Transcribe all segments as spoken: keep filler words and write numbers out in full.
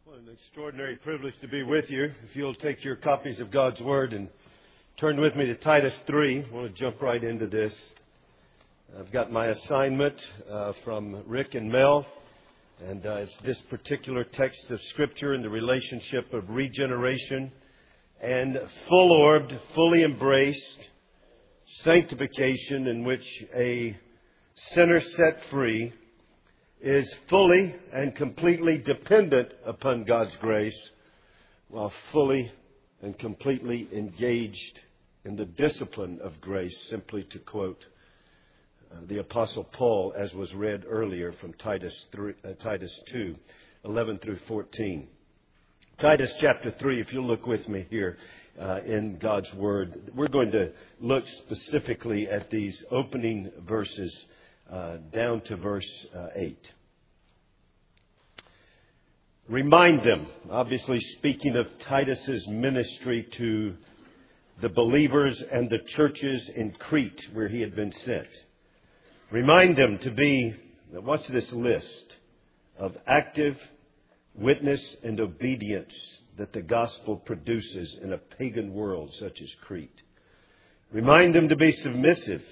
Well, an extraordinary privilege to be with you. If you'll take your copies of God's Word and turn with me to Titus three. I want to jump right into this. I've got my assignment uh, from Rick and Mel, and uh, it's this particular text of Scripture in the relationship of regeneration and full-orbed, fully embraced sanctification, in which a sinner set free is fully and completely dependent upon God's grace, while fully and completely engaged in the discipline of grace, simply to quote uh, the Apostle Paul, as was read earlier from Titus three, uh, Titus two, eleven through fourteen. Titus chapter three, if you'll look with me here uh, in God's Word, we're going to look specifically at these opening verses Uh, down to verse uh, eight. Remind them, obviously speaking of Titus's ministry to the believers and the churches in Crete where he had been sent. Remind them to be, what's this list of active witness and obedience that the gospel produces in a pagan world such as Crete. Remind them to be submissive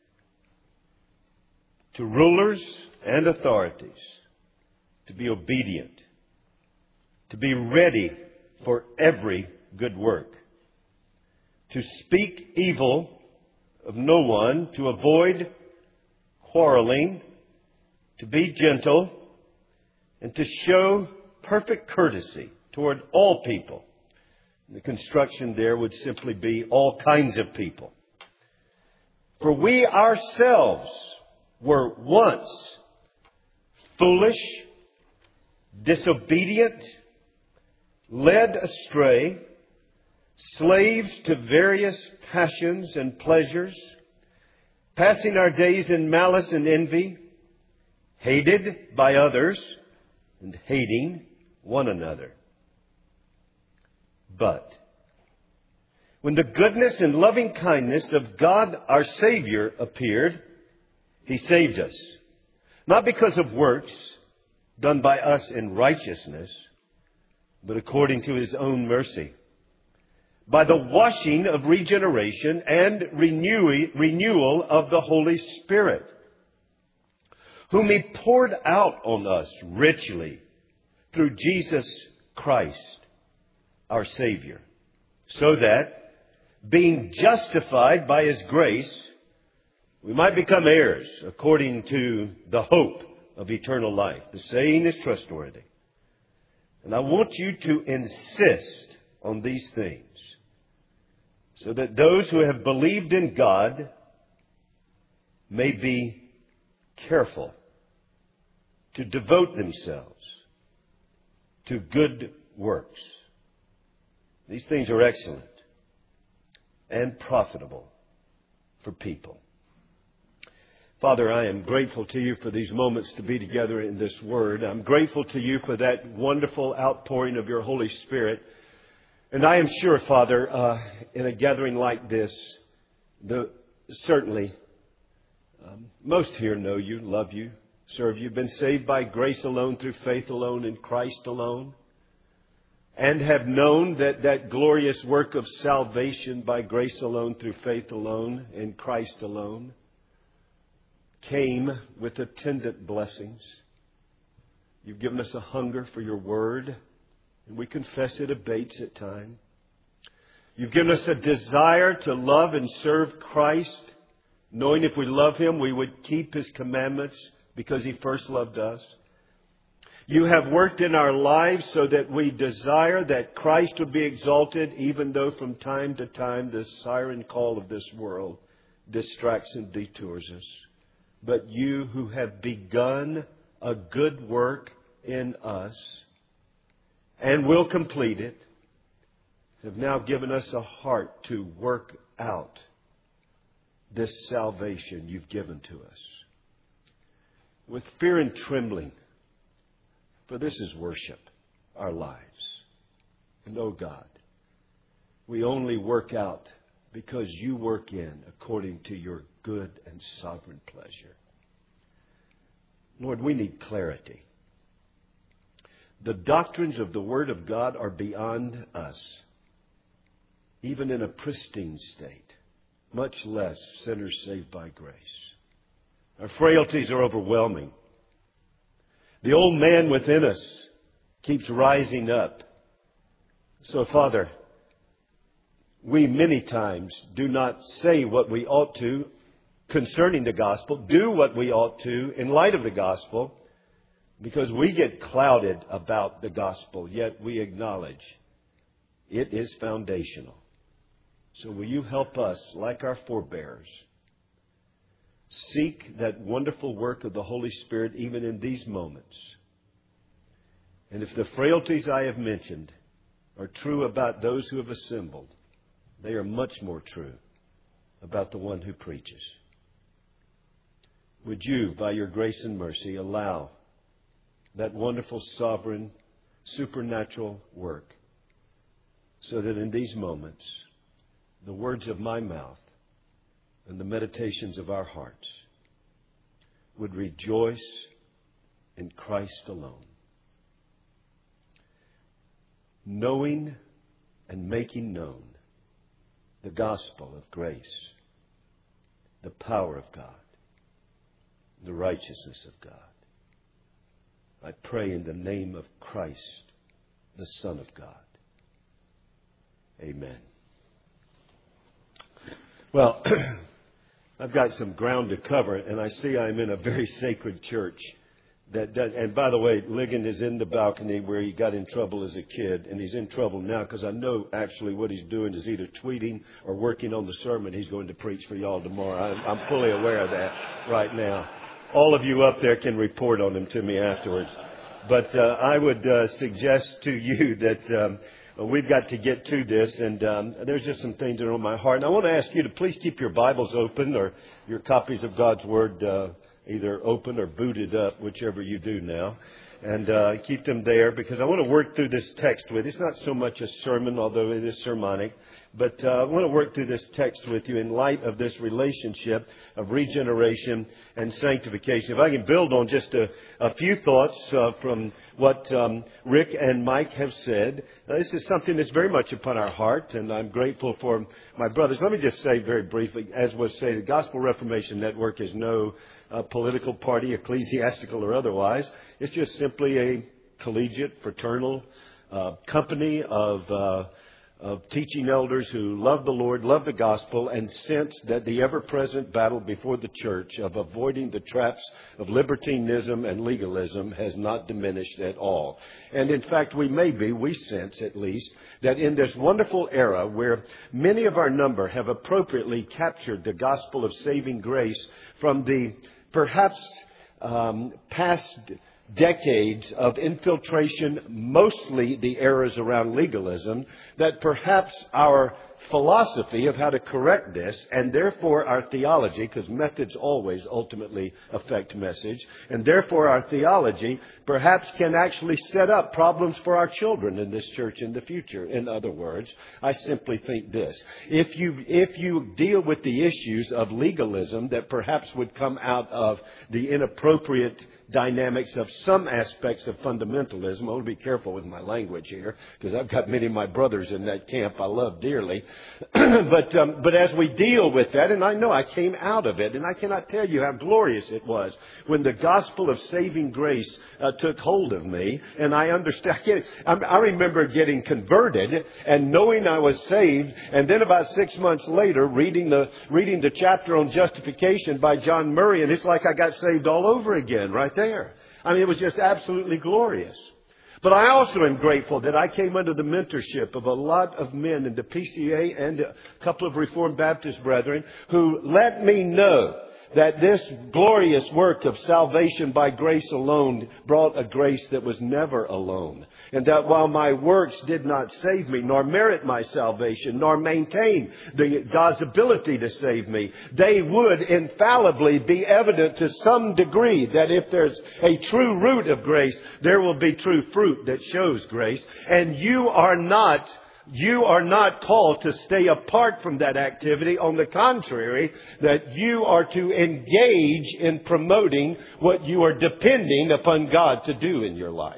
to rulers and authorities, to be obedient, to be ready for every good work, to speak evil of no one, to avoid quarreling, to be gentle, and to show perfect courtesy toward all people. The construction there would simply be all kinds of people. For we ourselves were once foolish, disobedient, led astray, slaves to various passions and pleasures, passing our days in malice and envy, hated by others and hating one another. But when the goodness and loving kindness of God our Savior appeared, He saved us, not because of works done by us in righteousness, but according to His own mercy, by the washing of regeneration and renewal of the Holy Spirit, whom He poured out on us richly through Jesus Christ, our Savior, so that, being justified by His grace, we might become heirs according to the hope of eternal life. The saying is trustworthy. And I want you to insist on these things so that those who have believed in God may be careful to devote themselves to good works. These things are excellent and profitable for people. Father, I am grateful to You for these moments to be together in this Word. I'm grateful to You for that wonderful outpouring of Your Holy Spirit. And I am sure, Father, uh, in a gathering like this, the, certainly um, most here know You, love You, serve You, been saved by grace alone, through faith alone, in Christ alone, and have known that that glorious work of salvation by grace alone, through faith alone, in Christ alone, came with attendant blessings. You've given us a hunger for Your Word, and we confess it abates at times. You've given us a desire to love and serve Christ, knowing if we love Him, we would keep His commandments because He first loved us. You have worked in our lives so that we desire that Christ would be exalted, even though from time to time the siren call of this world distracts and detours us. But You who have begun a good work in us and will complete it, have now given us a heart to work out this salvation You've given to us. With fear and trembling, for this is worship, our lives. And oh God, we only work out because You work in according to Your good and sovereign pleasure. Lord, we need clarity. The doctrines of the Word of God are beyond us, even in a pristine state, much less sinners saved by grace. Our frailties are overwhelming. The old man within us keeps rising up. So, Father, we many times do not say what we ought to concerning the gospel, do what we ought to in light of the gospel, because we get clouded about the gospel, yet we acknowledge it is foundational. So will you help us, like our forebears, seek that wonderful work of the Holy Spirit even in these moments? And if the frailties I have mentioned are true about those who have assembled, they are much more true about the one who preaches. Would you, by your grace and mercy, allow that wonderful, sovereign, supernatural work so that in these moments, the words of my mouth and the meditations of our hearts would rejoice in Christ alone, knowing and making known the gospel of grace, the power of God, the righteousness of God. I pray in the name of Christ, the Son of God. Amen. Well, I've got some ground to cover, and I see I'm in a very sacred church. That, that, and by the way, Ligon is in the balcony where he got in trouble as a kid, and he's in trouble now because I know actually what he's doing is either tweeting or working on the sermon he's going to preach for y'all tomorrow. I'm, I'm fully aware of that right now. All of you up there can report on him to me afterwards. But uh, I would uh, suggest to you that um, we've got to get to this, and um, there's just some things that are on my heart. And I want to ask you to please keep your Bibles open or your copies of God's Word uh, either open or booted up, whichever you do now. And uh, keep them there because I want to work through this text with you. It's not so much a sermon, although it is sermonic. But uh, I want to work through this text with you in light of this relationship of regeneration and sanctification. If I can build on just a, a few thoughts uh, from what um, Rick and Mike have said. Uh, this is something that's very much upon our heart, and I'm grateful for my brothers. Let me just say very briefly, as was said, the Gospel Reformation Network is no uh, political party, ecclesiastical or otherwise. It's just simply a collegiate, fraternal uh, company of uh of teaching elders who love the Lord, love the gospel, and sense that the ever-present battle before the church of avoiding the traps of libertinism and legalism has not diminished at all. And in fact, we may be, we sense at least, that in this wonderful era where many of our number have appropriately captured the gospel of saving grace from the perhaps um, past decades of infiltration, mostly the errors around legalism, that perhaps our philosophy of how to correct this, and therefore our theology, because methods always ultimately affect message, and therefore our theology perhaps can actually set up problems for our children in this church in the future. In other words, I simply think this. If you, if you deal with the issues of legalism that perhaps would come out of the inappropriate dynamics of some aspects of fundamentalism. I want to be careful with my language here because I've got many of my brothers in that camp I love dearly. but um, but as we deal with that, and I know I came out of it, and I cannot tell you how glorious it was when the gospel of saving grace uh, took hold of me, and I understand. I, I remember getting converted and knowing I was saved, and then about six months later, reading the reading the chapter on justification by John Murray, and it's like I got saved all over again, right there. I mean, it was just absolutely glorious. But I also am grateful that I came under the mentorship of a lot of men in the P C A and a couple of Reformed Baptist brethren who let me know that this glorious work of salvation by grace alone brought a grace that was never alone. And that while my works did not save me, nor merit my salvation, nor maintain the God's ability to save me, they would infallibly be evident to some degree that if there's a true root of grace, there will be true fruit that shows grace. And you are not You are not called to stay apart from that activity. On the contrary, that you are to engage in promoting what you are depending upon God to do in your life.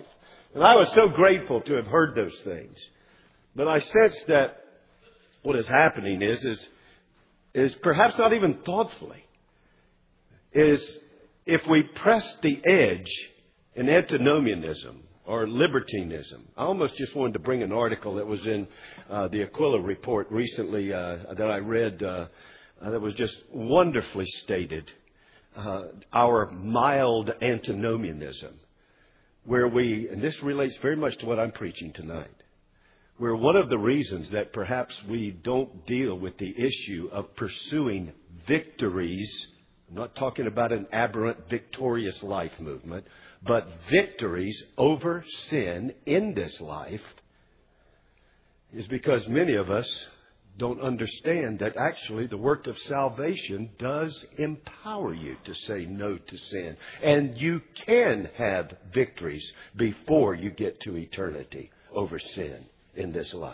And I was so grateful to have heard those things. But I sense that what is happening is, is, is perhaps not even thoughtfully, is if we press the edge in antinomianism or libertinism. I almost just wanted to bring an article that was in uh, the Aquila Report recently uh, that I read uh, uh, that was just wonderfully stated. Uh, our mild antinomianism, where we, and this relates very much to what I'm preaching tonight, where one of the reasons that perhaps we don't deal with the issue of pursuing victories, I'm not talking about an aberrant victorious life movement, but victories over sin in this life, is because many of us don't understand that actually the work of salvation does empower you to say no to sin. And you can have victories before you get to eternity over sin in this life.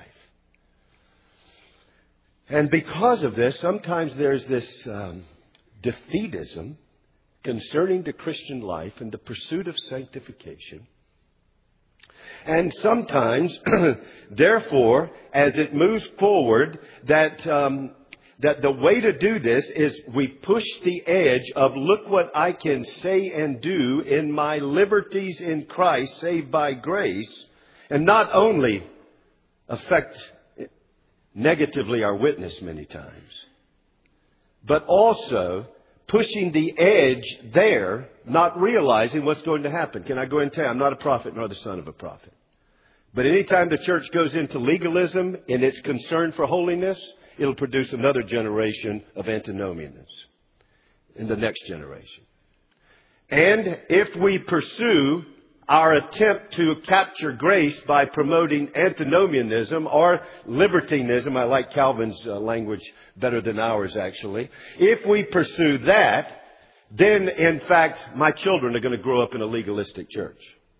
And because of this, sometimes there's this um, defeatism concerning the Christian life and the pursuit of sanctification. And sometimes, therefore, as it moves forward, that um, that the way to do this is we push the edge of look what I can say and do in my liberties in Christ, saved by grace, and not only affect negatively our witness many times, but also pushing the edge there, not realizing what's going to happen. Can I go and tell you, I'm not a prophet nor the son of a prophet. But anytime the church goes into legalism in its concern for holiness, it'll produce another generation of antinomians in the next generation. And if we pursue our attempt to capture grace by promoting antinomianism or libertinism, I like Calvin's uh, language better than ours actually. If we pursue that, then in fact my children are going to grow up in a legalistic church.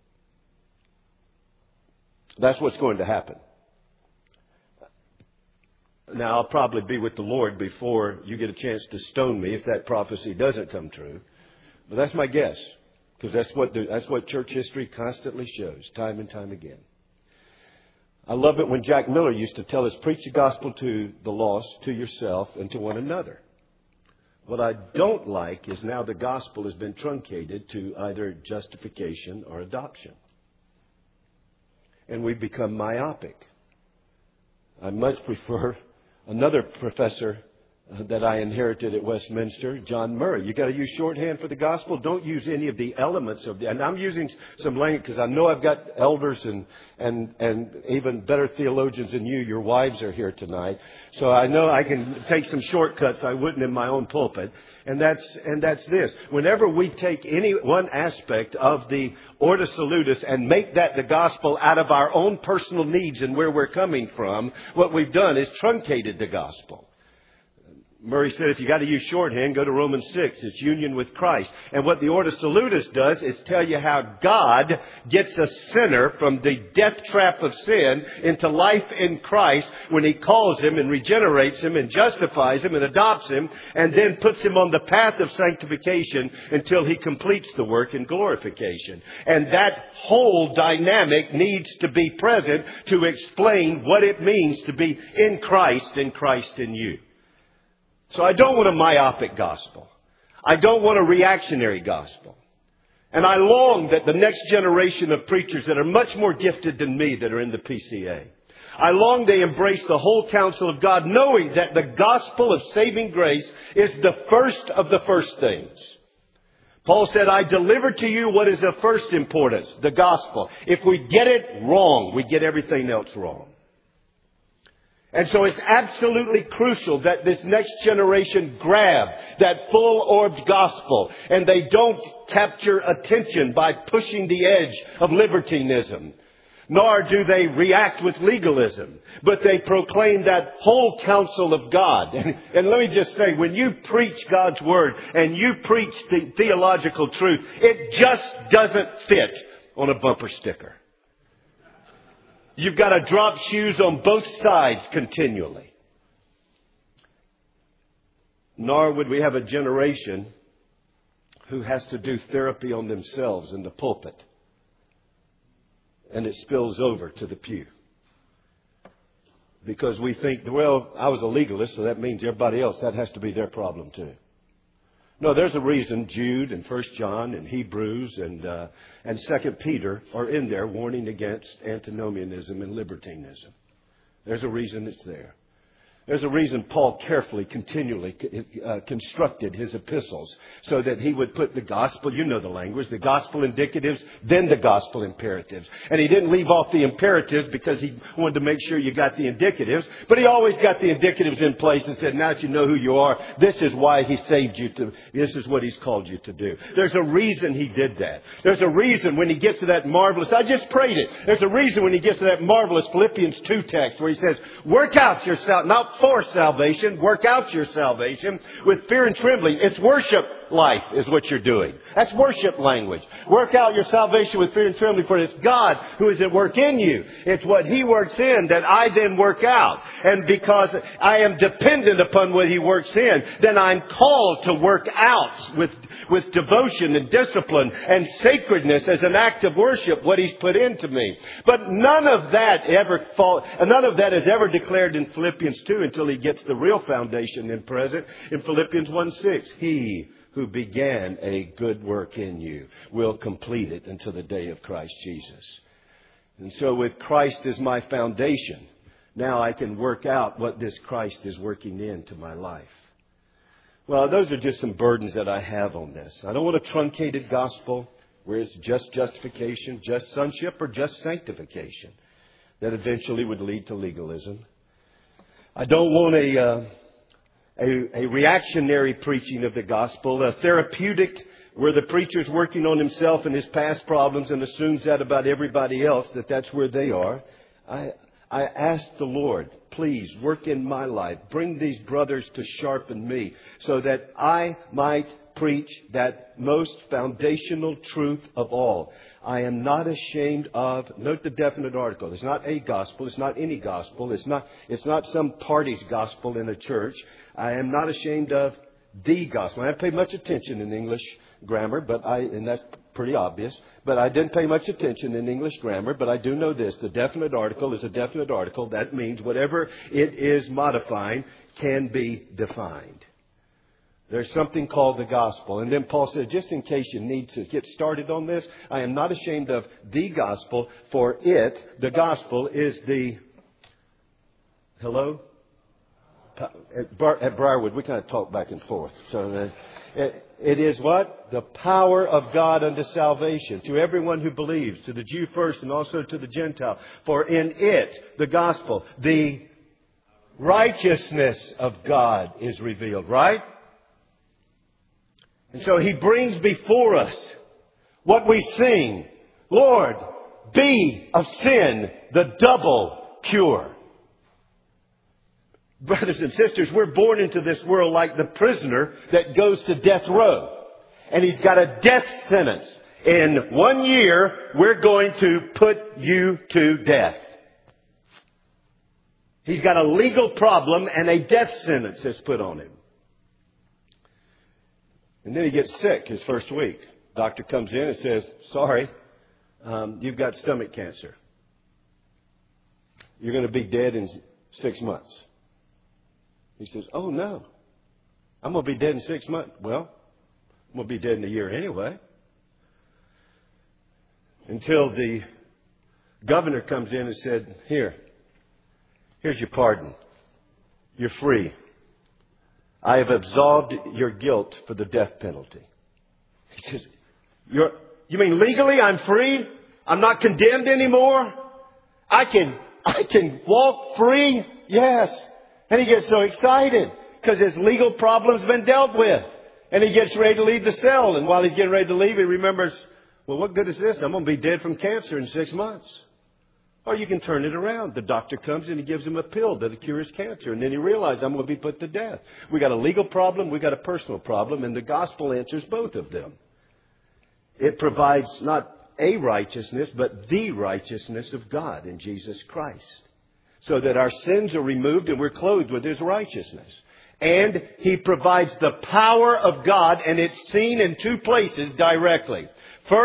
That's what's going to happen. Now, I'll probably be with the Lord before you get a chance to stone me if that prophecy doesn't come true. But that's my guess, because that's what the, that's what church history constantly shows, time and time again. I love it when Jack Miller used to tell us, preach the gospel to the lost, to yourself, and to one another. What I don't like is now the gospel has been truncated to either justification or adoption. And we've become myopic. I much prefer another professor uh, that I inherited at Westminster, John Murray. You got to use shorthand for the gospel. Don't use any of the elements of the. And I'm using some language because I know I've got elders and and and even better theologians than you. Your wives are here tonight, so I know I can take some shortcuts I wouldn't in my own pulpit. And that's and that's this. Whenever we take any one aspect of the Ordo Salutis and make that the gospel out of our own personal needs and where we're coming from, what we've done is truncated the gospel. Murray said if you got to use shorthand, go to Romans six. It's union with Christ. And what the Ordo Salutis does is tell you how God gets a sinner from the death trap of sin into life in Christ when He calls him and regenerates him and justifies him and adopts him and then puts him on the path of sanctification until He completes the work in glorification. And that whole dynamic needs to be present to explain what it means to be in Christ and Christ in you. So I don't want a myopic gospel. I don't want a reactionary gospel. And I long that the next generation of preachers that are much more gifted than me that are in the P C A, I long they embrace the whole counsel of God, knowing that the gospel of saving grace is the first of the first things. Paul said, I deliver to you what is of first importance, the gospel. If we get it wrong, we get everything else wrong. And so it's absolutely crucial that this next generation grab that full-orbed gospel and they don't capture attention by pushing the edge of libertinism, nor do they react with legalism, but they proclaim that whole counsel of God. And, and let me just say, when you preach God's word and you preach the theological truth, it just doesn't fit on a bumper sticker. You've got to drop shoes on both sides continually. Nor would we have a generation who has to do therapy on themselves in the pulpit and it spills over to the pew. Because we think, well, I was a legalist, so that means everybody else, that has to be their problem too. No, there's a reason Jude and First John and Hebrews and uh, and Second Peter are in there warning against antinomianism and libertinism. There's a reason it's there. There's a reason Paul carefully, continually uh, constructed his epistles so that he would put the gospel, you know the language, the gospel indicatives, then the gospel imperatives. And he didn't leave off the imperatives because he wanted to make sure you got the indicatives, but he always got the indicatives in place and said, now that you know who you are, this is why he saved you to, this is what he's called you to do. There's a reason he did that. There's a reason when he gets to that marvelous, I just prayed it. There's a reason when he gets to that marvelous Philippians two text where he says, work out yourself, not for salvation, work out your salvation with fear and trembling. It's worship life is what you're doing. That's worship language. Work out your salvation with fear and trembling, for it's God who is at work in you. It's what He works in that I then work out. And because I am dependent upon what He works in, then I'm called to work out with, with devotion and discipline and sacredness as an act of worship what He's put into me. But none of that ever fall, none of that is ever declared in Philippians two until he gets the real foundation in present in Philippians one six. He who began a good work in you will complete it until the day of Christ Jesus. And so with Christ as my foundation, now I can work out what this Christ is working into my life. Well, those are just some burdens that I have on this. I don't want a truncated gospel where it's just justification, just sonship, or just sanctification that eventually would lead to legalism. I don't want a... Uh, A, a reactionary preaching of the gospel, a therapeutic where the preacher's working on himself and his past problems and assumes that about everybody else, that that's where they are. I, I ask the Lord, please work in my life. Bring these brothers to sharpen me so that I might preach that most foundational truth of all. I am not ashamed of, note the definite article. It's not a gospel. It's not any gospel. It's not, it's not some party's gospel in a church. I am not ashamed of the gospel. I haven't paid much attention in English grammar, but I, and that's pretty obvious, but I didn't pay much attention in English grammar, but I do know this. The definite article is a definite article. That means whatever it is modifying can be defined. There's something called the gospel. And then Paul said, just in case you need to get started on this, I am not ashamed of the gospel, for it, the gospel, is the... Hello? At, Bar, at Briarwood, we kind of talk back and forth. So uh, it, it is what? The power of God unto salvation to everyone who believes, to the Jew first and also to the Gentile. For in it, the gospel, the righteousness of God is revealed, right? And so He brings before us what we sing. Lord, be of sin the double cure. Brothers and sisters, we're born into this world like the prisoner that goes to death row. And he's got a death sentence. In one year, we're going to put you to death. He's got a legal problem and a death sentence is put on him. And then he gets sick his first week. Doctor comes in and says, sorry, um, you've got stomach cancer. You're going to be dead in six months. He says, oh, no. I'm going to be dead in six months. Well, I'm going to be dead in a year anyway. Until the governor comes in and said, here, here's your pardon. You're free. I have absolved your guilt for the death penalty. He says, You're, you mean legally I'm free? I'm not condemned anymore? I can, I can walk free? Yes. And he gets so excited because his legal problem's been dealt with. And he gets ready to leave the cell. And while he's getting ready to leave, he remembers, well, what good is this? I'm going to be dead from cancer in six months. Or you can turn it around. The doctor comes and he gives him a pill that cures cancer. And then he realizes, I'm going to be put to death. We got a legal problem. We got a personal problem. And the gospel answers both of them. It provides not a righteousness, but the righteousness of God in Jesus Christ. So that our sins are removed and we're clothed with His righteousness. And He provides the power of God, and it's seen in two places directly. First,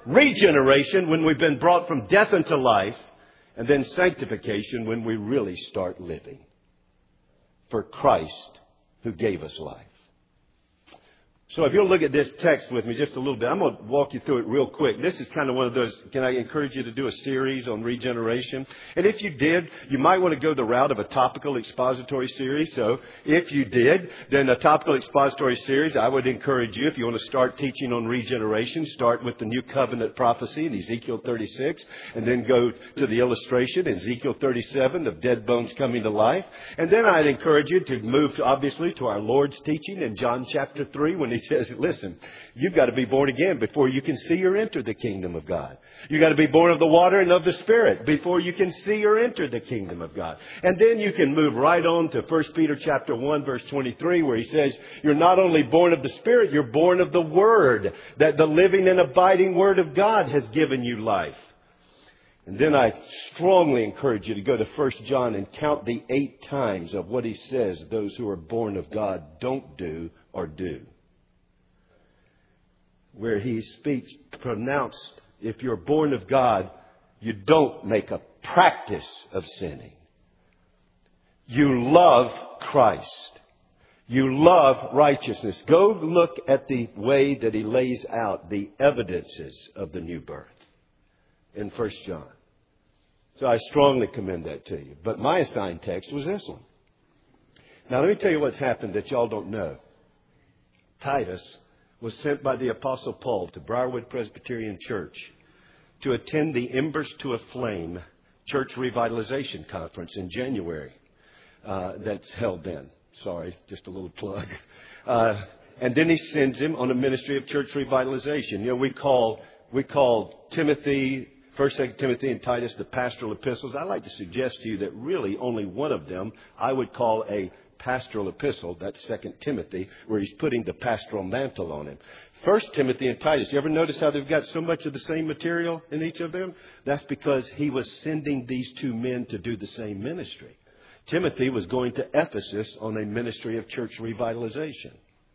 regeneration when we've been brought from death unto life, and then sanctification when we really start living for Christ who gave us life. So if you'll look at this text with me just a little bit, I'm going to walk you through it real quick. This is kind of one of those, can I encourage you to do a series on regeneration? And if you did, you might want to go the route of a topical expository series. So if you did, then a topical expository series, I would encourage you, if you want to start teaching on regeneration, start with the New Covenant prophecy in Ezekiel thirty-six, and then go to the illustration in Ezekiel thirty-seven of dead bones coming to life. And then I'd encourage you to move, obviously, to our Lord's teaching in John chapter three when He says, listen, you've got to be born again before you can see or enter the kingdom of God. You've got to be born of the water and of the Spirit before you can see or enter the kingdom of God. And then you can move right on to First Peter chapter one, verse twenty-three, where he says, you're not only born of the Spirit, you're born of the Word, that the living and abiding Word of God has given you life. And then I strongly encourage you to go to First John and count the eight times of what he says those who are born of God don't do or do. Where he speaks pronounced, if you're born of God, you don't make a practice of sinning. You love Christ. You love righteousness. Go look at the way that he lays out the evidences of the new birth in First John. So I strongly commend that to you. But my assigned text was this one. Now let me tell you what's happened that y'all don't know. Titus was sent by the Apostle Paul to Briarwood Presbyterian Church to attend the Embers to a Flame Church Revitalization Conference in January. Uh, that's held then. Sorry, just a little plug. Uh, and then he sends him on a ministry of church revitalization. You know, we call we call Timothy, First, Second Timothy, and Titus the pastoral epistles. I'd like to suggest to you that really only one of them I would call a pastoral epistle. That's Second Timothy, where he's putting the pastoral mantle on him. First Timothy and Titus, you ever notice how they've got so much of the same material in each of them? That's because he was sending these two men to do the same ministry. Timothy was going to Ephesus on a ministry of church revitalization.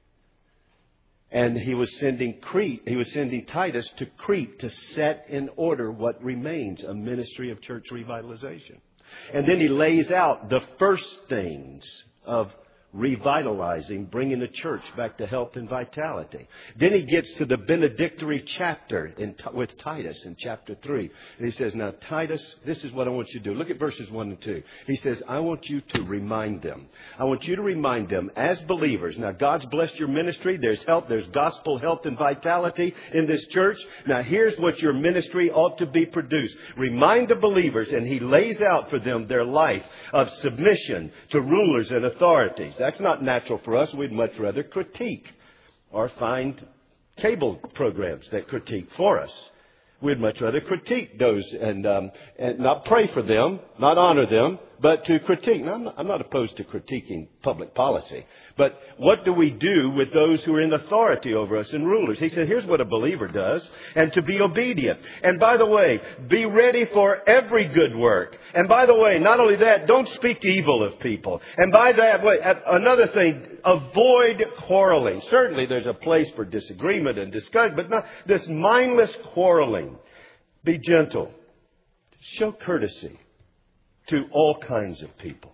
And he was sending Crete, he was sending Titus to Crete to set in order what remains a ministry of church revitalization. And then he lays out the first things of revitalizing, bringing the church back to health and vitality. Then he gets to the benedictory chapter in, with Titus in chapter three. And he says, now Titus, this is what I want you to do. Look at verses one and two. He says, I want you to remind them. I want you to remind them as believers. Now God's blessed your ministry. There's help. There's gospel health and vitality in this church. Now here's what your ministry ought to be produced. Remind the believers, and he lays out for them their life of submission to rulers and authorities. That's not natural for us. We'd much rather critique or find cable programs that critique for us. We'd much rather critique those and um, and not pray for them, not honor them, but to critique. Now, I'm not, I'm not opposed to critiquing public policy. But what do we do with those who are in authority over us and rulers? He said, here's what a believer does, and to be obedient. And by the way, be ready for every good work. And by the way, not only that, don't speak evil of people. And by that way, another thing, avoid quarreling. Certainly there's a place for disagreement and discussion, but not this mindless quarreling. Be gentle. Show courtesy to all kinds of people.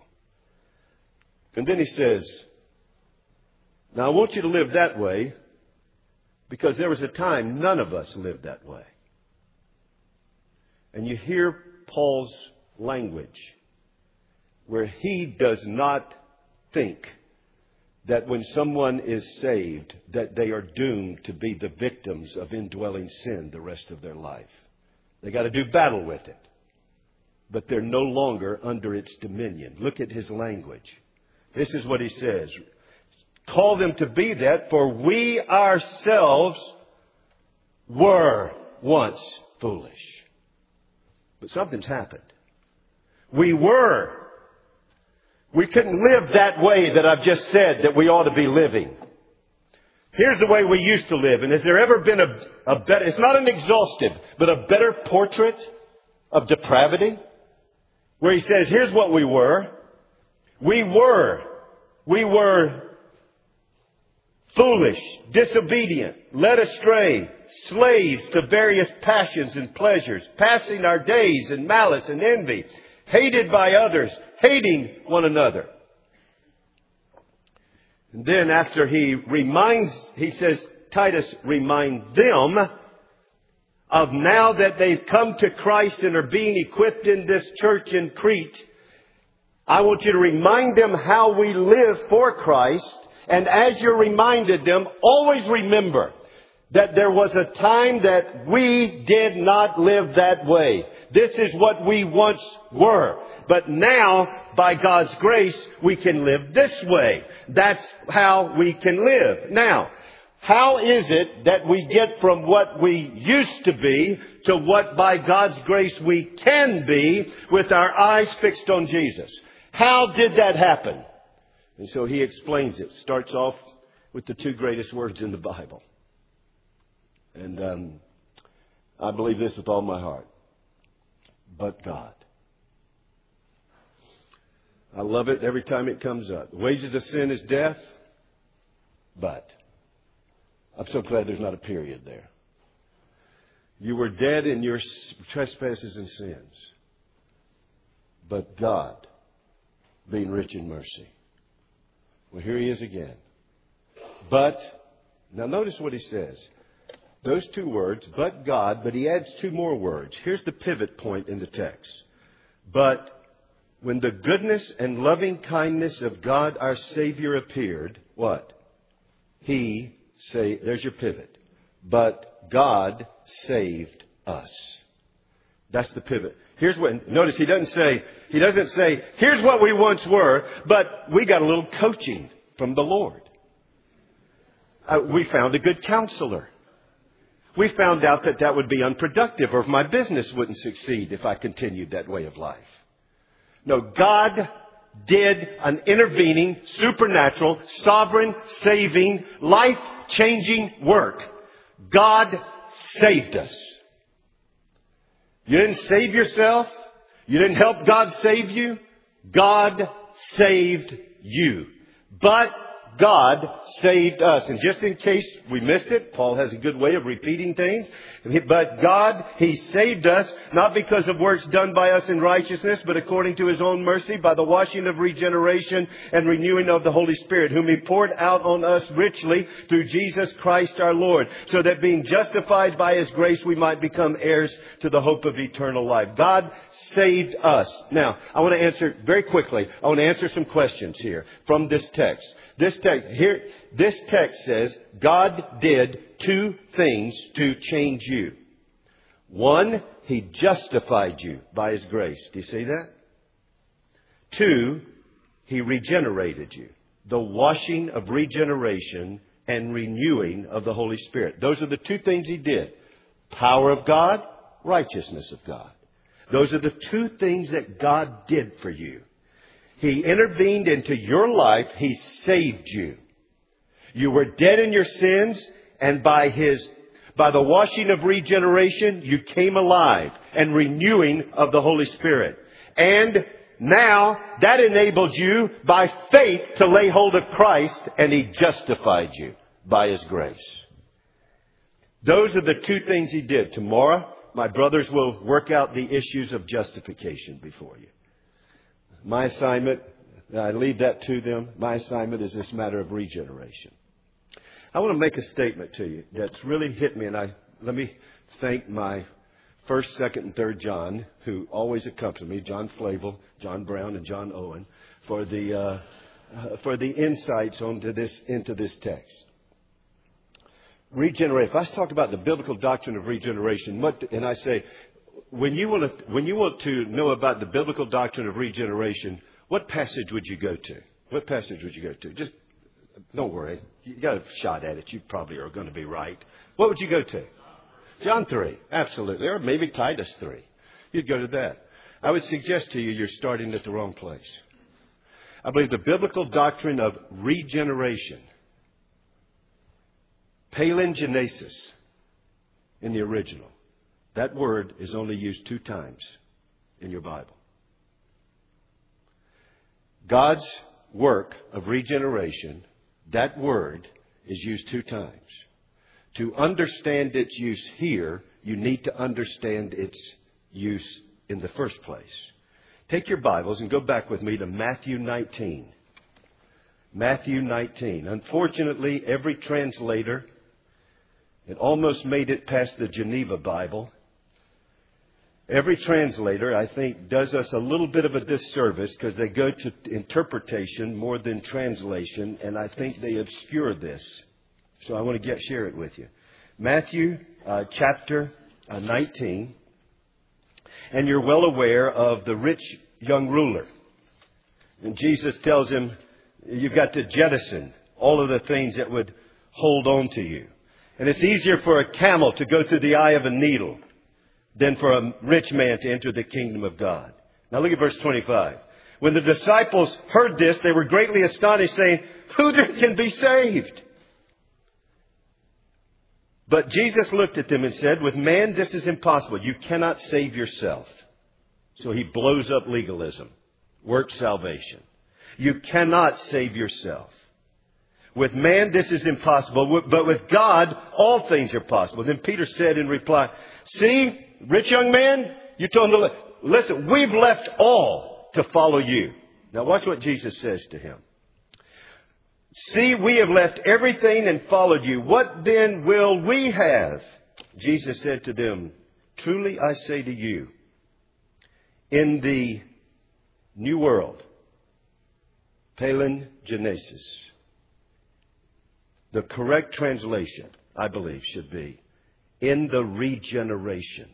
And then he says, now I want you to live that way because there was a time none of us lived that way. And you hear Paul's language where he does not think that when someone is saved, that they are doomed to be the victims of indwelling sin the rest of their life. They got to do battle with it. But they're no longer under its dominion. Look at his language. This is what he says. Call them to be that, for we ourselves were once foolish. But something's happened. We were. We couldn't live that way that I've just said that we ought to be living. Here's the way we used to live. And has there ever been a, a better, it's not an exhaustive, but a better portrait of depravity? Where he says, here's what we were. We were. We were foolish, disobedient, led astray, slaves to various passions and pleasures, passing our days in malice and envy, hated by others, hating one another. And then after he reminds, he says, Titus, remind them of now that they've come to Christ and are being equipped in this church in Crete. I want you to remind them how we live for Christ. And as you're reminded them, always remember that there was a time that we did not live that way. This is what we once were. But now, by God's grace, we can live this way. That's how we can live. Now, how is it that we get from what we used to be to what by God's grace we can be with our eyes fixed on Jesus? How did that happen? And so he explains it. Starts off with the two greatest words in the Bible. And um, I believe this with all my heart. But God. I love it every time it comes up. The wages of sin is death. But. I'm so glad there's not a period there. You were dead in your trespasses and sins. But God, being rich in mercy. Well, here he is again. But, now notice what he says. Those two words, but God, but he adds two more words. Here's the pivot point in the text. But when the goodness and loving kindness of God our Savior appeared, what? He, say, there's your pivot. But God saved us. That's the pivot. Here's what, notice he doesn't say, he doesn't say, here's what we once were, but we got a little coaching from the Lord. Uh, we found a good counselor. We found out that that would be unproductive, or if my business wouldn't succeed if I continued that way of life. No, God did an intervening, supernatural, sovereign, saving, life-changing work. God saved us. You didn't save yourself. You didn't help God save you. God saved you. But God saved us. And just in case we missed it, Paul has a good way of repeating things. But God, He saved us, not because of works done by us in righteousness, but according to His own mercy, by the washing of regeneration and renewing of the Holy Spirit, whom He poured out on us richly through Jesus Christ our Lord, so that being justified by His grace, we might become heirs to the hope of eternal life. God saved us. Now, I want to answer very quickly, I want to answer some questions here from this text. This text here, this text says God did two things to change you. One, He justified you by His grace. Do you see that? Two, He regenerated you. The washing of regeneration and renewing of the Holy Spirit. Those are the two things He did. Power of God, righteousness of God. Those are the two things that God did for you. He intervened into your life. He saved you. You were dead in your sins, and by His, by the washing of regeneration, you came alive, and renewing of the Holy Spirit. And now that enabled you by faith to lay hold of Christ, and He justified you by His grace. Those are the two things He did. Tomorrow, my brothers will work out the issues of justification before you. My assignment, I leave that to them. My assignment is this matter of regeneration. I want to make a statement to you that's really hit me, and I let me thank my first, second, and third John, who always accompany me, John Flavel, John Brown, and John Owen, for the uh, uh, for the insights onto this into this text. Regeneration. If I talk about the biblical doctrine of regeneration, what, and I say, when you want to when you want to know about the biblical doctrine of regeneration, what passage would you go to? What passage would you go to? Just don't worry. You got a shot at it. You probably are going to be right. What would you go to? John three. Absolutely. Or maybe Titus three. You'd go to that. I would suggest to you you're starting at the wrong place. I believe the biblical doctrine of regeneration, palingenesis in the original, that word is only used two times in your Bible. God's work of regeneration, that word is used two times. To understand its use here, you need to understand its use in the first place. Take your Bibles and go back with me to Matthew nineteen. Matthew nineteen. Unfortunately, every translator, it almost made it past the Geneva Bible. Every translator, I think, does us a little bit of a disservice because they go to interpretation more than translation, and I think they obscure this. So I want to get share it with you. Matthew uh, chapter uh, nineteen. And you're well aware of the rich young ruler. And Jesus tells him, you've got to jettison all of the things that would hold on to you. And it's easier for a camel to go through the eye of a needle than for a rich man to enter the kingdom of God. Now look at verse twenty-five. When the disciples heard this, they were greatly astonished, saying, who then can be saved? But Jesus looked at them and said, with man this is impossible. You cannot save yourself. So he blows up legalism. Work salvation. You cannot save yourself. With man this is impossible, but with God all things are possible. Then Peter said in reply, see, rich young man, you told him to listen, we've left all to follow you. Now watch what Jesus says to him. See, we have left everything and followed you. What then will we have? Jesus said to them, truly I say to you, in the new world, palingenesis, the correct translation, I believe, should be, in the regeneration.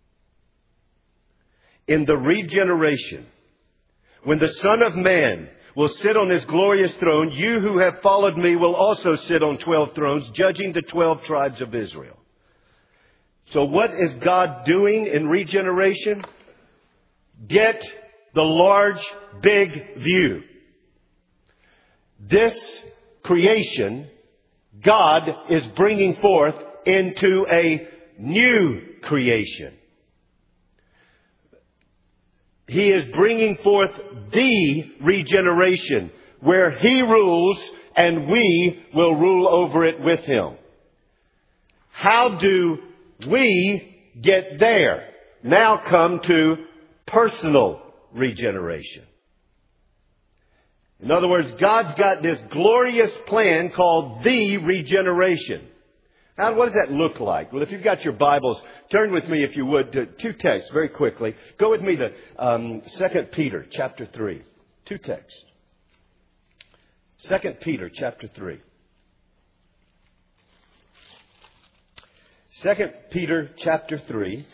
In the regeneration, when the Son of Man will sit on his glorious throne, you who have followed me will also sit on twelve thrones, judging the twelve tribes of Israel. So what is God doing in regeneration? Get the large, big view. This creation, God is bringing forth into a new creation. He is bringing forth the regeneration where He rules and we will rule over it with Him. How do we get there? Now come to personal regeneration. In other words, God's got this glorious plan called the regeneration. Now, what does that look like? Well, if you've got your Bibles, turn with me, if you would, to two texts very quickly. Go with me to um, Second Peter chapter three. Two texts. Second Peter chapter three. Second Peter chapter three,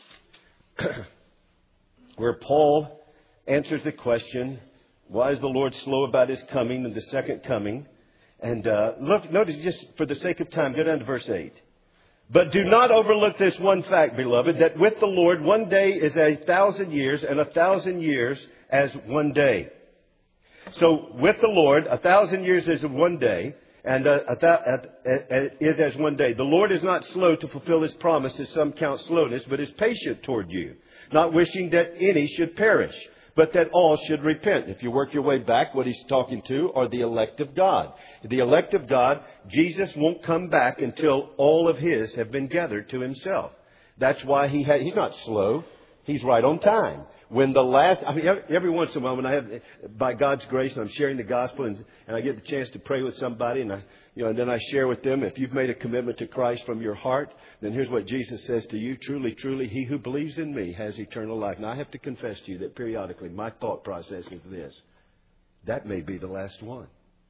where Paul answers the question, why is the Lord slow about His coming and the second coming? And uh, look, notice, just for the sake of time, go down to verse eight. But do not overlook this one fact, beloved, that with the Lord one day is a thousand years, and a thousand years as one day. So with the Lord, a thousand years is one day, and uh, a th- uh, uh, is as one day. The Lord is not slow to fulfill His promise, as some count slowness, but is patient toward you, not wishing that any should perish, but that all should repent. If you work your way back, what He's talking to are the elect of God. The elect of God, Jesus won't come back until all of His have been gathered to Himself. That's why he had, He's not slow. He's right on time. When the last, I mean, every, every once in a while when I have, by God's grace, and I'm sharing the gospel and, and I get the chance to pray with somebody and I, you know, and then I share with them, if you've made a commitment to Christ from your heart, then here's what Jesus says to you. Truly, truly, he who believes in me has eternal life. Now I have to confess to you that periodically my thought process is this. That may be the last one.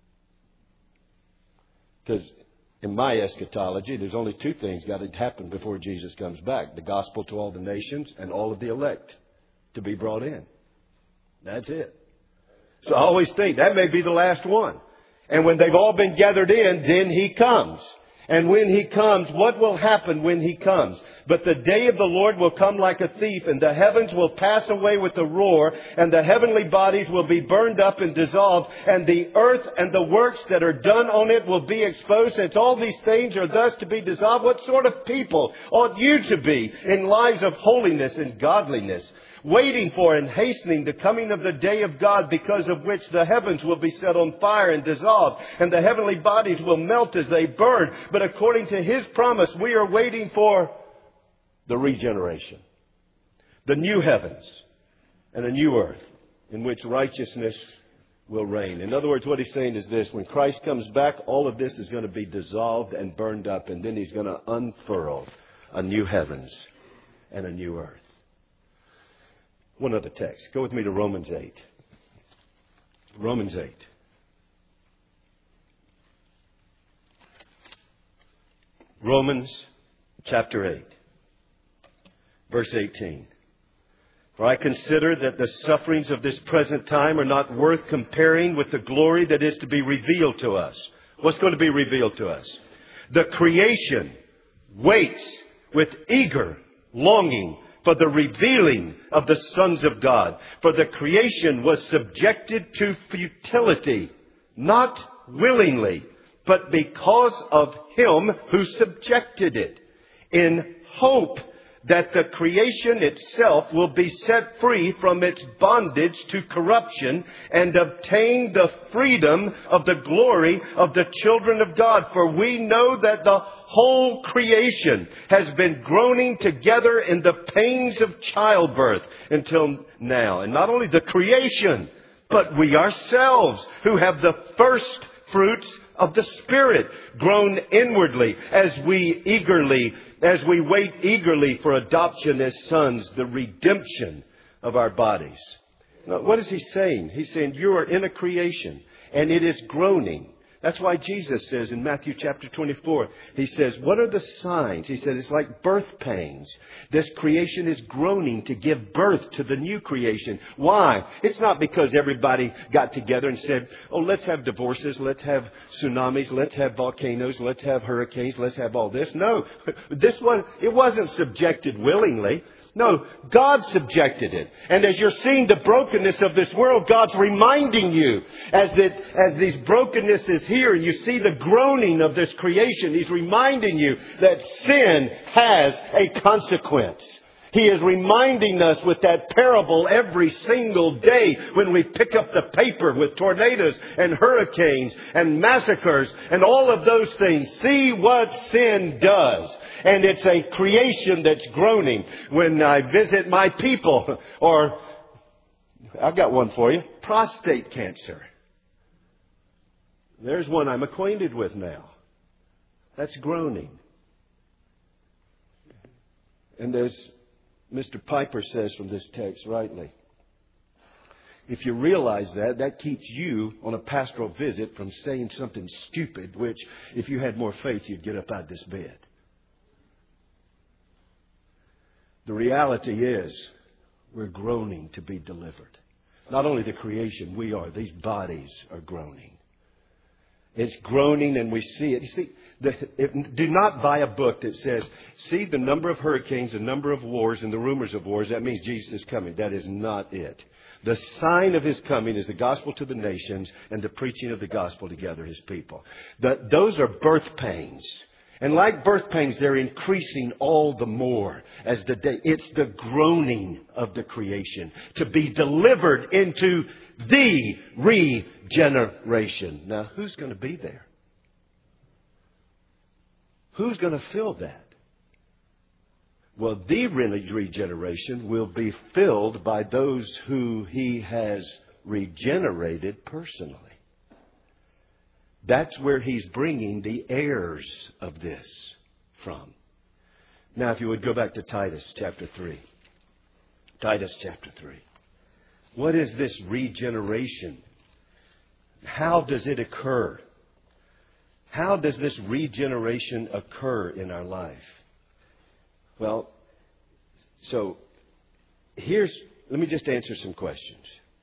Because in my eschatology, there's only two things got to happen before Jesus comes back. The gospel to all the nations and all of the elect to be brought in. That's it. So I always think that may be the last one. And when they've all been gathered in, then He comes. And when He comes, what will happen when He comes? But the day of the Lord will come like a thief, and the heavens will pass away with a roar, and the heavenly bodies will be burned up and dissolved, and the earth and the works that are done on it will be exposed. Since all these things are thus to be dissolved, what sort of people ought you to be in lives of holiness and godliness, waiting for and hastening the coming of the day of God, because of which the heavens will be set on fire and dissolved, and the heavenly bodies will melt as they burn. But according to His promise, we are waiting for the regeneration, the new heavens and a new earth in which righteousness will reign. In other words, what He's saying is this: when Christ comes back, all of this is going to be dissolved and burned up, and then He's going to unfurl a new heavens and a new earth. One other text. Go with me to Romans eight. Romans eight. Romans chapter eight. Verse eighteen. For I consider that the sufferings of this present time are not worth comparing with the glory that is to be revealed to us. What's going to be revealed to us? The creation waits with eager longing for the revealing of the sons of God. For the creation was subjected to futility, not willingly, but because of Him who subjected it, in hope that the creation itself will be set free from its bondage to corruption and obtain the freedom of the glory of the children of God. For we know that the whole creation has been groaning together in the pains of childbirth until now. And not only the creation, but we ourselves who have the first fruits of the Spirit groan inwardly as we eagerly As we wait eagerly for adoption as sons, the redemption of our bodies. Now, what is He saying? He's saying you are in a creation and it is groaning. That's why Jesus says in Matthew chapter twenty-four, He says, what are the signs? He said, it's like birth pains. This creation is groaning to give birth to the new creation. Why? It's not because everybody got together and said, oh, let's have divorces, let's have tsunamis, let's have volcanoes, let's have hurricanes, let's have all this. No, this one, it wasn't subjected willingly. No, God subjected it. And as you're seeing the brokenness of this world, God's reminding you as that as these brokenness is here and you see the groaning of this creation, He's reminding you that sin has a consequence. He is reminding us with that parable every single day when we pick up the paper with tornadoes and hurricanes and massacres and all of those things. See what sin does. And it's a creation that's groaning. When I visit my people, or I've got one for you, prostate cancer. There's one I'm acquainted with now. That's groaning. And there's Mister Piper says from this text rightly, if you realize that, that keeps you on a pastoral visit from saying something stupid, which if you had more faith, you'd get up out of this bed. The reality is we're groaning to be delivered. Not only the creation, we are. These bodies are groaning. It's groaning and we see it. You see, the, if, do not buy a book that says, see the number of hurricanes, the number of wars, and the rumors of wars. That means Jesus is coming. That is not it. The sign of His coming is the gospel to the nations and the preaching of the gospel to gather His people. The, those are birth pains. And like birth pains, they're increasing all the more as the day. It's the groaning of the creation to be delivered into the regeneration. Now, who's going to be there? Who's going to fill that? Well, the regeneration will be filled by those who He has regenerated personally. That's where He's bringing the heirs of this from. Now, if you would go back to Titus chapter three. Titus chapter three. What is this regeneration? How does it occur? How does this regeneration occur in our life? Well, so here's, let me just answer some questions.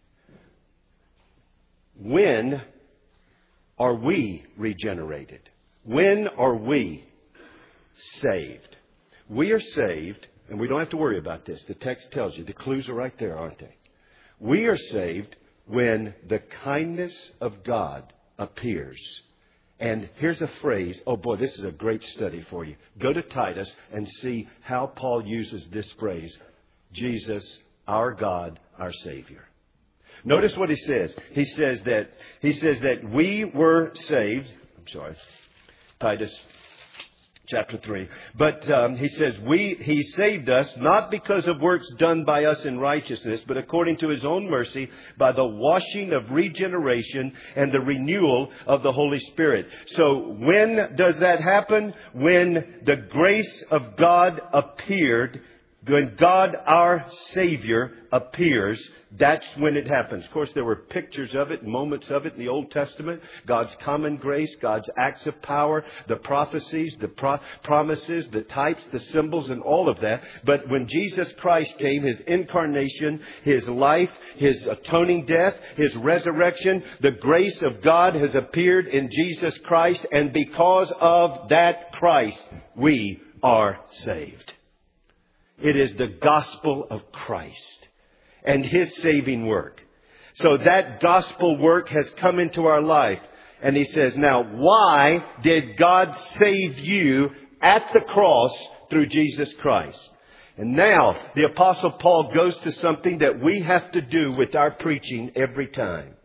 When are we regenerated? When are we saved? We are saved, and we don't have to worry about this. The text tells you. The clues are right there, aren't they? We are saved when the kindness of God appears. And here's a phrase. Oh boy, this is a great study for you. Go to Titus and see how Paul uses this phrase. Jesus, our God, our Savior. Notice what he says. He says that he says that we were saved. I'm sorry. Titus chapter three. But um, he says, we he saved us not because of works done by us in righteousness, but according to his own mercy, by the washing of regeneration and the renewal of the Holy Spirit. So when does that happen? When the grace of God appeared, when God our Savior appears, that's when it happens. Of course, there were pictures of it, moments of it in the Old Testament. God's common grace, God's acts of power, the prophecies, the pro- promises, the types, the symbols, and all of that. But when Jesus Christ came, His incarnation, His life, His atoning death, His resurrection, the grace of God has appeared in Jesus Christ. And because of that Christ, we are saved. It is the gospel of Christ and His saving work. So that gospel work has come into our life. And he says, now, why did God save you at the cross through Jesus Christ? And now the Apostle Paul goes to something that we have to do with our preaching every time.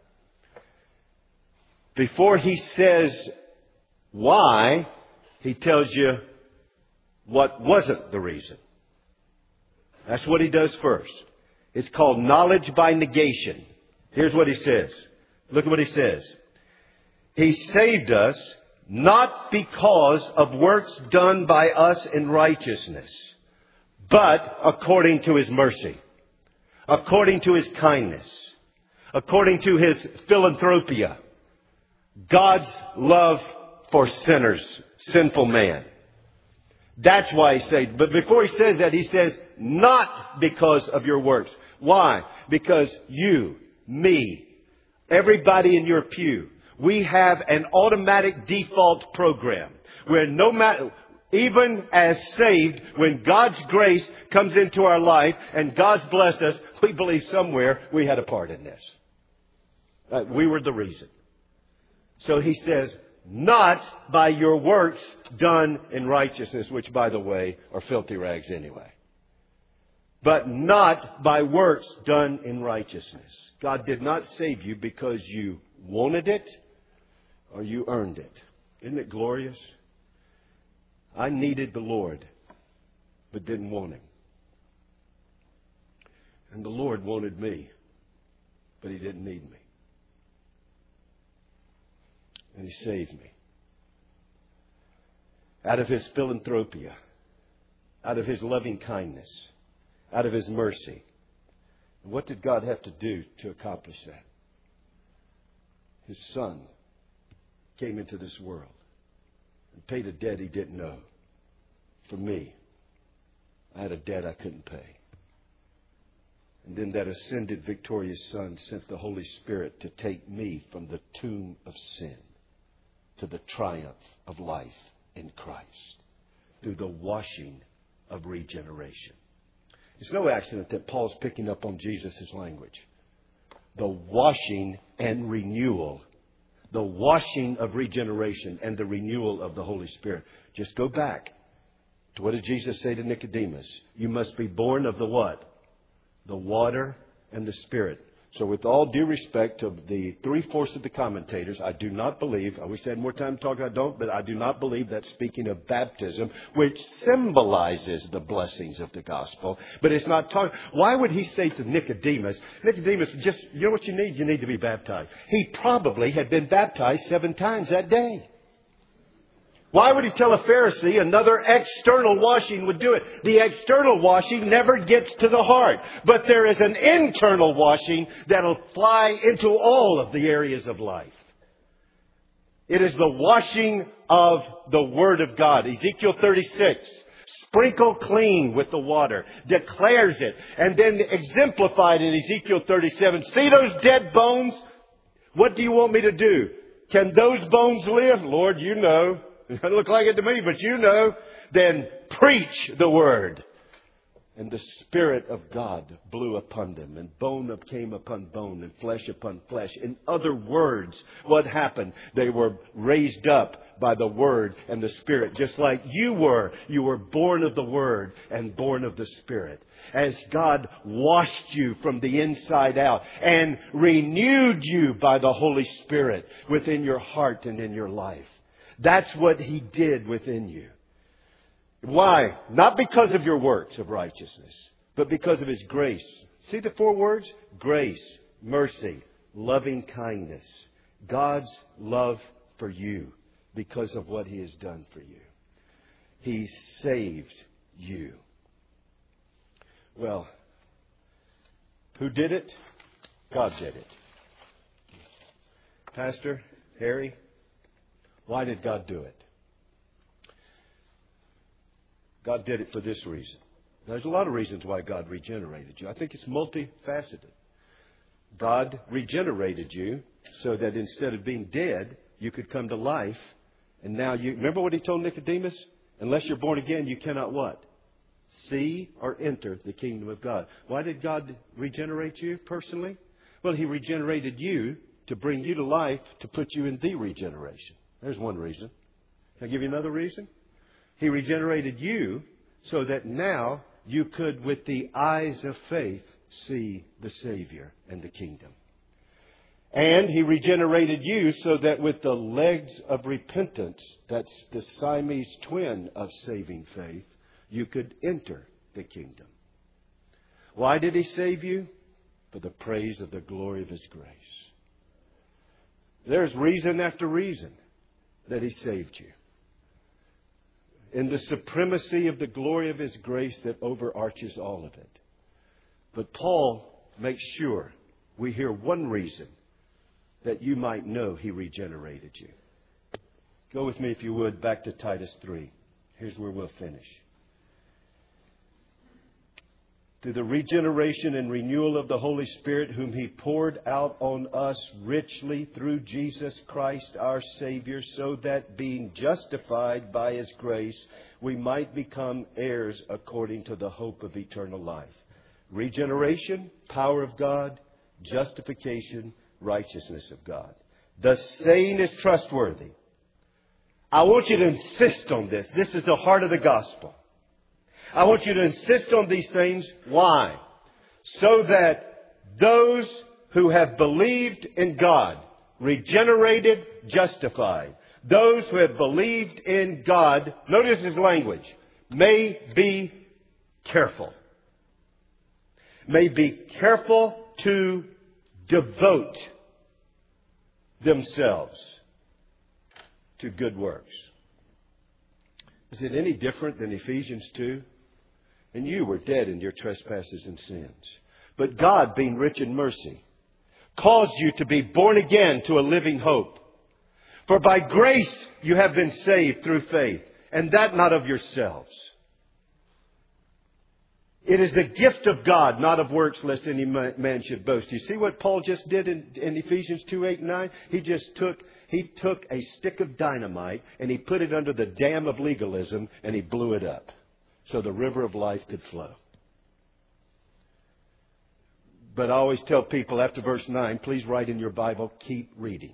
Before he says why, he tells you what wasn't the reason. That's what he does first. It's called knowledge by negation. Here's what he says. Look at what he says. He saved us not because of works done by us in righteousness, but according to His mercy, according to His kindness, according to His philanthropia, God's love for sinners, sinful man. That's why he said, but before he says that, he says, not because of your works. Why? Because you, me, everybody in your pew, we have an automatic default program where no matter, even as saved, when God's grace comes into our life and God's blessed us, we believe somewhere we had a part in this. Uh, we were the reason. So he says, not by your works done in righteousness, which, by the way, are filthy rags anyway. But not by works done in righteousness. God did not save you because you wanted it or you earned it. Isn't it glorious? I needed the Lord, but didn't want Him. And the Lord wanted me, but He didn't need me. And He saved me. Out of His philanthropia, out of His loving kindness, out of His mercy. And what did God have to do to accomplish that? His Son came into this world and paid a debt He didn't owe. For me, I had a debt I couldn't pay. And then that ascended victorious Son sent the Holy Spirit to take me from the tomb of sin to the triumph of life in Christ through the washing of regeneration. It's no accident that Paul's picking up on Jesus' language. The washing and renewal. The washing of regeneration and the renewal of the Holy Spirit. Just go back to what did Jesus say to Nicodemus? You must be born of the what? The water and the Spirit. So with all due respect to the three-fourths of the commentators, I do not believe, I wish I had more time to talk, I don't, but I do not believe that's speaking of baptism, which symbolizes the blessings of the gospel. But it's not talking. Why would he say to Nicodemus, Nicodemus, just, you know what you need? You need to be baptized. He probably had been baptized seven times that day. Why would he tell a Pharisee another external washing would do it? The external washing never gets to the heart. But there is an internal washing that'll fly into all of the areas of life. It is the washing of the Word of God. Ezekiel thirty-six. Sprinkle clean with the water. Declares it. And then exemplified in Ezekiel thirty-seven. See those dead bones? What do you want me to do? Can those bones live? Lord, you know. It doesn't look like it to me, but you know. then preach the word. And the Spirit of God blew upon them, and bone came upon bone, and flesh upon flesh. In other words, what happened? They were raised up by the Word and the Spirit, just like you were. You were born of the Word and born of the Spirit. As God washed you from the inside out and renewed you by the Holy Spirit within your heart and in your life. That's what He did within you. Why? Not because of your works of righteousness, but because of His grace. See the four words? Grace, mercy, loving kindness. God's love for you because of what He has done for you. He saved you. Well, who did it? God did it. Pastor Harry, why did God do it? God did it for this reason. There's a lot of reasons why God regenerated you. I think it's multifaceted. God regenerated you so that instead of being dead, you could come to life. And now you, remember what He told Nicodemus? Unless you're born again, you cannot what? See or enter the kingdom of God. Why did God regenerate you personally? Well, He regenerated you to bring you to life, to put you in the regeneration. There's one reason. Can I give you another reason? He regenerated you so that now you could, with the eyes of faith, see the Savior and the kingdom. And He regenerated you so that with the legs of repentance, that's the Siamese twin of saving faith, you could enter the kingdom. Why did He save you? For the praise of the glory of His grace. There's reason after reason that He saved you. In the supremacy of the glory of His grace that overarches all of it. But Paul makes sure we hear one reason that you might know He regenerated you. Go with me, if you would, back to Titus three. Here's where we'll finish. Through the regeneration and renewal of the Holy Spirit, whom He poured out on us richly through Jesus Christ our Savior, so that being justified by His grace, we might become heirs according to the hope of eternal life. Regeneration, power of God, justification, righteousness of God. The saying is trustworthy. I want you to insist on this. This is the heart of the gospel. I want you to insist on these things. Why? So that those who have believed in God, regenerated, justified, those who have believed in God, notice His language, may be careful. May be careful to devote themselves to good works. Is it any different than Ephesians two? And you were dead in your trespasses and sins. But God, being rich in mercy, caused you to be born again to a living hope. For by grace you have been saved through faith, and that not of yourselves. It is the gift of God, not of works, lest any man should boast. You see what Paul just did in, in Ephesians two, eight, and nine? He just took, he took a stick of dynamite and he put it under the dam of legalism and he blew it up so the river of life could flow. But I always tell people after verse nine, please write in your Bible, keep reading.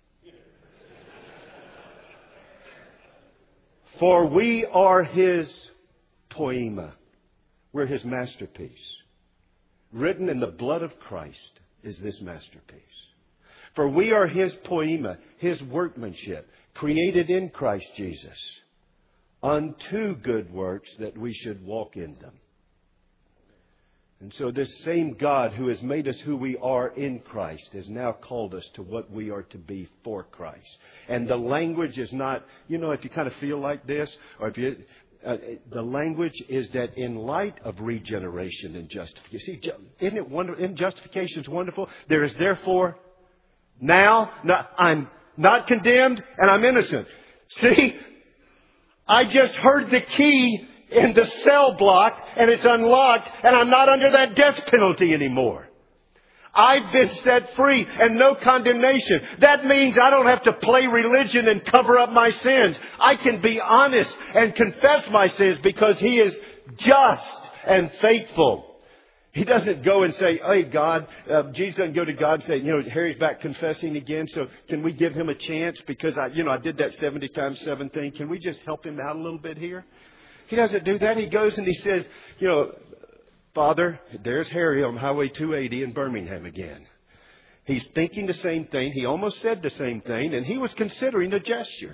For we are His poema. We're His masterpiece. Written in the blood of Christ is this masterpiece. For we are His poema, His workmanship, created in Christ Jesus, unto good works that we should walk in them. And so this same God who has made us who we are in Christ has now called us to what we are to be for Christ. And the language is not, you know, if you kind of feel like this, or if you... Uh, the language is that in light of regeneration and justification. See, isn't it wonderful? In justification is wonderful. There is therefore now, not, I'm not condemned and I'm innocent. See, I just heard the key in the cell block and it's unlocked and I'm not under that death penalty anymore. I've been set free and no condemnation. That means I don't have to play religion and cover up my sins. I can be honest and confess my sins because He is just and faithful. He doesn't go and say, hey, God, uh, Jesus doesn't go to God and say, you know, Harry's back confessing again, so can we give him a chance? Because, I, you know, I did that seventy times seven thing. Can we just help him out a little bit here? He doesn't do that. He goes and he says, you know, Father, there's Harry on Highway two eighty in Birmingham again. He's thinking the same thing. He almost said the same thing, and he was considering a gesture.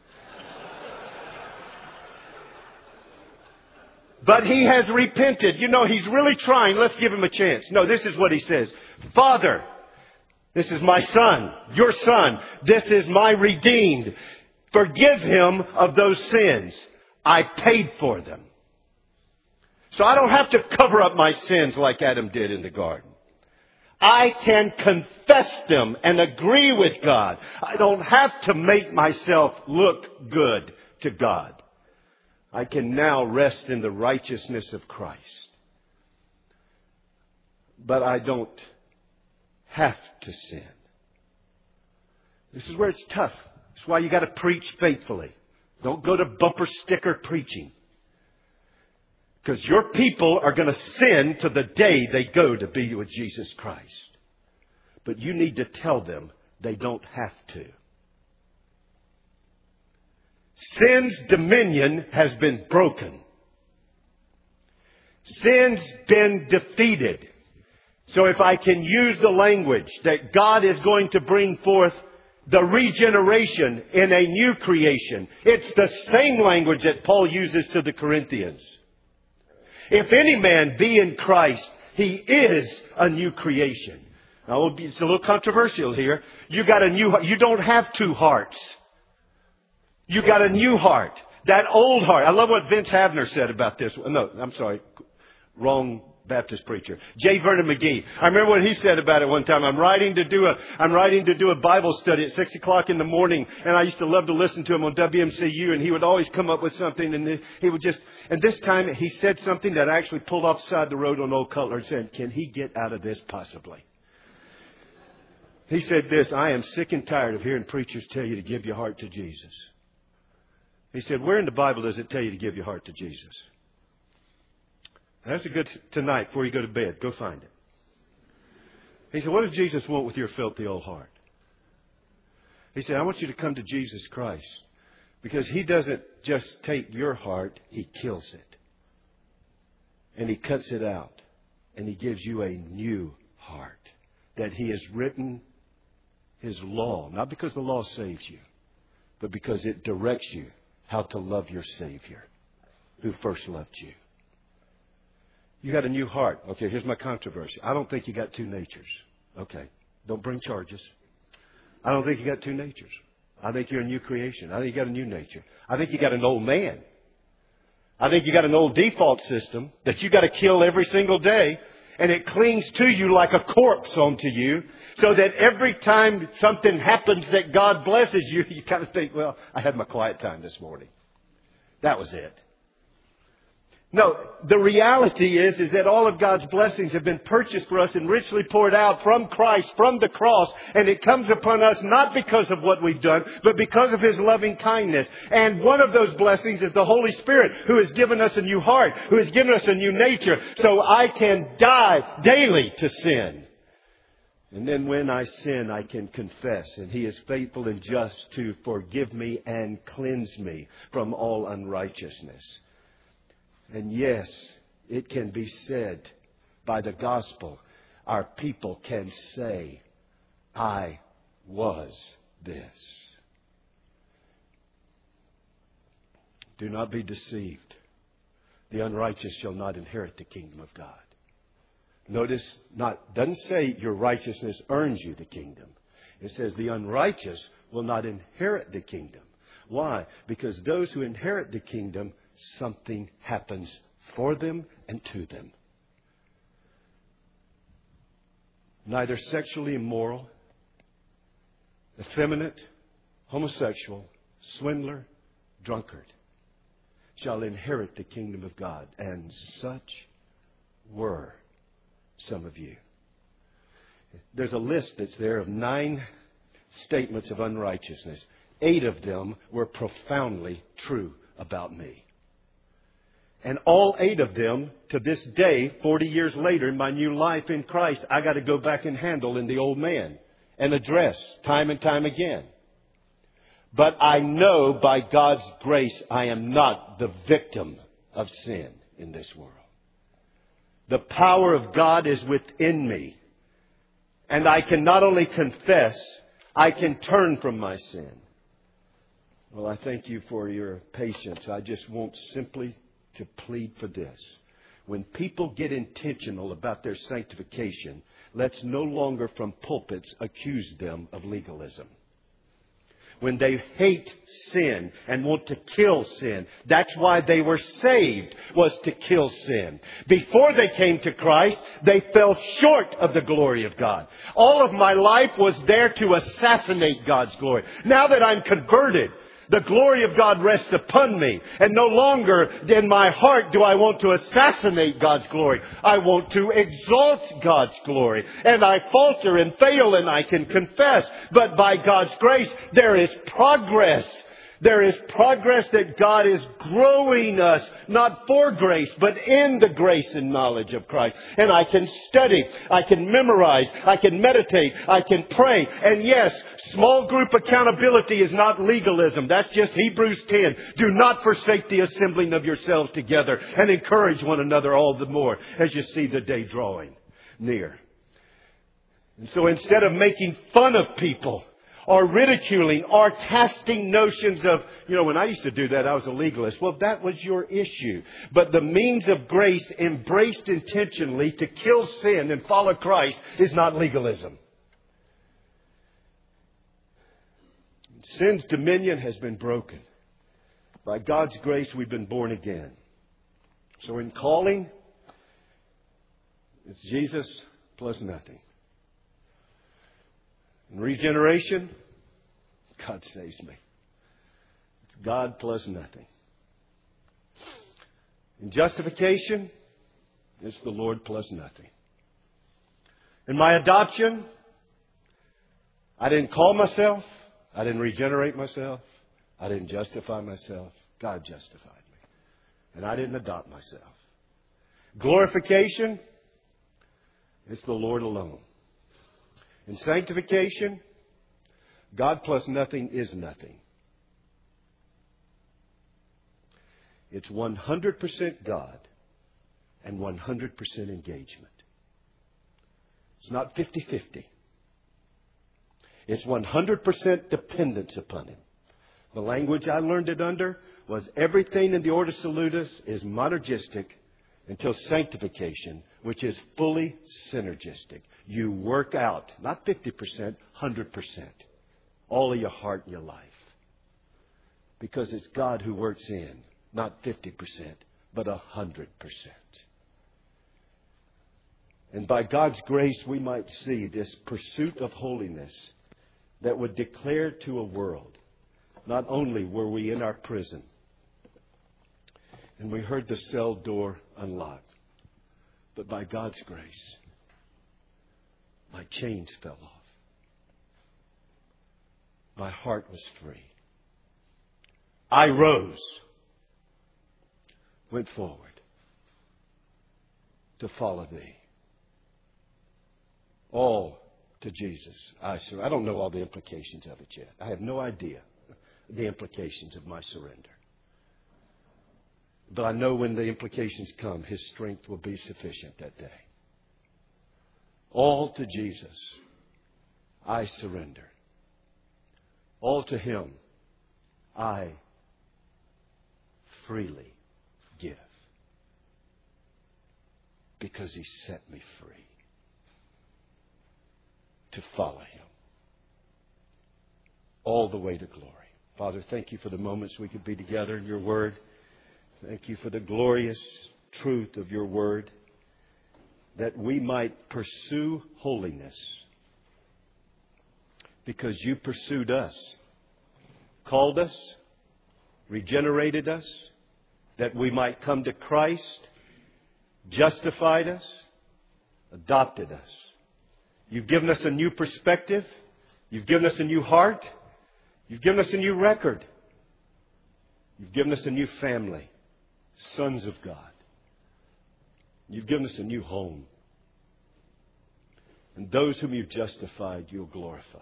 But he has repented. You know, he's really trying. Let's give him a chance. No, this is what he says. Father, this is my son, your son. This is my redeemed. Forgive him of those sins. I paid for them. So I don't have to cover up my sins like Adam did in the garden. I can confess them and agree with God. I don't have to make myself look good to God. I can now rest in the righteousness of Christ. But I don't have to sin. This is where it's tough. That's why you got to preach faithfully. Don't go to bumper sticker preaching. Because your people are going to sin to the day they go to be with Jesus Christ. But you need to tell them they don't have to. Sin's dominion has been broken. Sin's been defeated. So if I can use the language that God is going to bring forth the regeneration in a new creation, it's the same language that Paul uses to the Corinthians. If any man be in Christ, he is a new creation. Now, it's a little controversial here. You got a new, you don't have two hearts. You got a new heart. That old heart. I love what Vince Havner said about this. No, I'm sorry. Wrong Baptist preacher. J. Vernon McGee. I remember what he said about it one time. I'm writing to do a, I'm writing to do a Bible study at six o'clock in the morning. And I used to love to listen to him on W M C U. And he would always come up with something. And he would just, and this time he said something that I actually pulled off the side of the road on Old Cutler and said, can he get out of this possibly? He said this, I am sick and tired of hearing preachers tell you to give your heart to Jesus. He said, where in the Bible does it tell you to give your heart to Jesus? That's a good tonight before you go to bed. Go find it. He said, what does Jesus want with your filthy old heart? He said, I want you to come to Jesus Christ because He doesn't just take your heart, He kills it. And He cuts it out. And He gives you a new heart that He has written His law, not because the law saves you, but because it directs you how to love your Savior who first loved you. You got a new heart. Okay, here's my controversy. I don't think you got two natures. Okay, don't bring charges. I don't think you got two natures. I think you're a new creation. I think you got a new nature. I think you got an old man. I think you got an old default system that you got to kill every single day. And it clings to you like a corpse onto you. So that every time something happens that God blesses you, you kind of think, well, I had my quiet time this morning. That was it. No, the reality is, is that all of God's blessings have been purchased for us and richly poured out from Christ, from the cross. And it comes upon us not because of what we've done, but because of His loving kindness. And one of those blessings is the Holy Spirit, who has given us a new heart, who has given us a new nature. So I can die daily to sin. And then when I sin, I can confess. And He is faithful and just to forgive me and cleanse me from all unrighteousness. And yes, it can be said by the gospel, our people can say, I was this. Do not be deceived. The unrighteous shall not inherit the kingdom of God. Notice, not doesn't say your righteousness earns you the kingdom. It says the unrighteous will not inherit the kingdom. Why? Because those who inherit the kingdom, something happens for them and to them. Neither sexually immoral, effeminate, homosexual, swindler, drunkard shall inherit the kingdom of God. And such were some of you. There's a list that's there of nine statements of unrighteousness. Eight of them were profoundly true about me. And all eight of them, to this day, forty years later, in my new life in Christ, I got to go back and handle in the old man and address time and time again. But I know by God's grace I am not the victim of sin in this world. The power of God is within me. And I can not only confess, I can turn from my sin. Well, I thank you for your patience. I just want simply to plead for this. When people get intentional about their sanctification, let's no longer from pulpits accuse them of legalism. When they hate sin and want to kill sin, that's why they were saved, was to kill sin. Before they came to Christ, they fell short of the glory of God. All of my life was there to assassinate God's glory. Now that I'm converted, the glory of God rests upon me. And no longer in my heart do I want to assassinate God's glory. I want to exalt God's glory. And I falter and fail and I can confess. But by God's grace, there is progress. There is progress that God is growing us, not for grace, but in the grace and knowledge of Christ. And I can study, I can memorize, I can meditate, I can pray. And yes, small group accountability is not legalism. That's just Hebrews ten. Do not forsake the assembling of yourselves together and encourage one another all the more as you see the day drawing near. And so instead of making fun of people, or ridiculing, or casting notions of, you know, when I used to do that, I was a legalist. Well, that was your issue. But the means of grace embraced intentionally to kill sin and follow Christ is not legalism. Sin's dominion has been broken. By God's grace, we've been born again. So in calling, it's Jesus plus nothing. In regeneration, God saves me. It's God plus nothing. In justification, it's the Lord plus nothing. In my adoption, I didn't call myself. I didn't regenerate myself. I didn't justify myself. God justified me. And I didn't adopt myself. Glorification, it's the Lord alone. In sanctification, God plus nothing is nothing. It's one hundred percent God and one hundred percent engagement. It's not fifty-fifty. It's one hundred percent dependence upon Him. The language I learned it under was everything in the Ordo Salutis is monergistic until sanctification, which is fully synergistic. You work out, not fifty percent, one hundred percent. All of your heart and your life. Because it's God who works in, not fifty percent, but one hundred percent. And by God's grace, we might see this pursuit of holiness that would declare to a world, not only were we in our prison, and we heard the cell door unlocked, but by God's grace, my chains fell off. My heart was free. I rose, went forward to follow Thee. All to Jesus. I sur- I don't know all the implications of it yet. I have no idea the implications of my surrender. But I know when the implications come, His strength will be sufficient that day. All to Jesus, I surrender. All to Him, I freely give. Because He set me free to follow Him all the way to glory. Father, thank You for the moments we could be together in Your Word. Thank You for the glorious truth of Your Word, that we might pursue holiness because You pursued us, called us, regenerated us, that we might come to Christ, justified us, adopted us, You've given us a new perspective. You've given us a new heart. You've given us a new record. You've given us a new family, sons of God. You've given us a new home. And those whom you've justified, you'll glorify.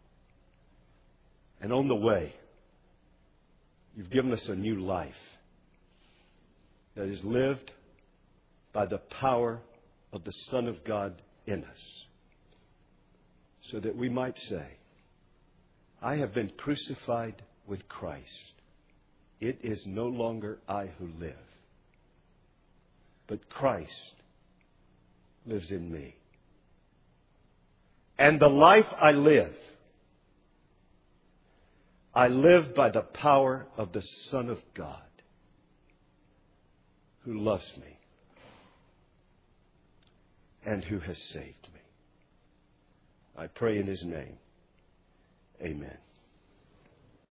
And on the way, you've given us a new life that is lived by the power of the Son of God in us, so that we might say, I have been crucified with Christ. It is no longer I who live, but Christ lives in me. And the life I live, I live by the power of the Son of God, who loves me and who has saved me. I pray in His name. Amen.